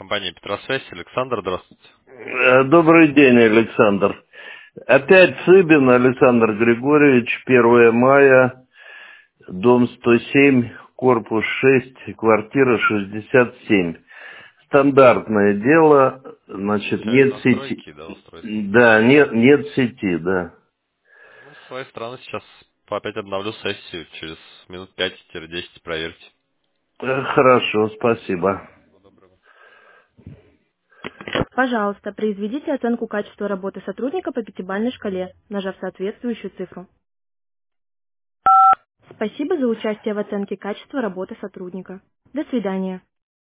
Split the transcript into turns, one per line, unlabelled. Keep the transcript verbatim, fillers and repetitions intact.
компания Петросвязь. Александр, здравствуйте.
Э, Добрый день, Александр. Опять Цыбин Александр Григорьевич, первое мая, дом сто семь, корпус шесть, квартира шестьдесят семь. Стандартное дело, значит,
Часть
нет сети.
настройки, да, устройства.
Да, нет, нет сети, да.
Ну, с своей стороны сейчас по опять обновлю сессию. Через минут пять-десять проверьте.
Э, Хорошо, спасибо.
Всего доброго.
Пожалуйста, произведите оценку качества работы сотрудника по пятибалльной шкале, нажав соответствующую цифру. Спасибо за участие в оценке качества работы сотрудника. До свидания.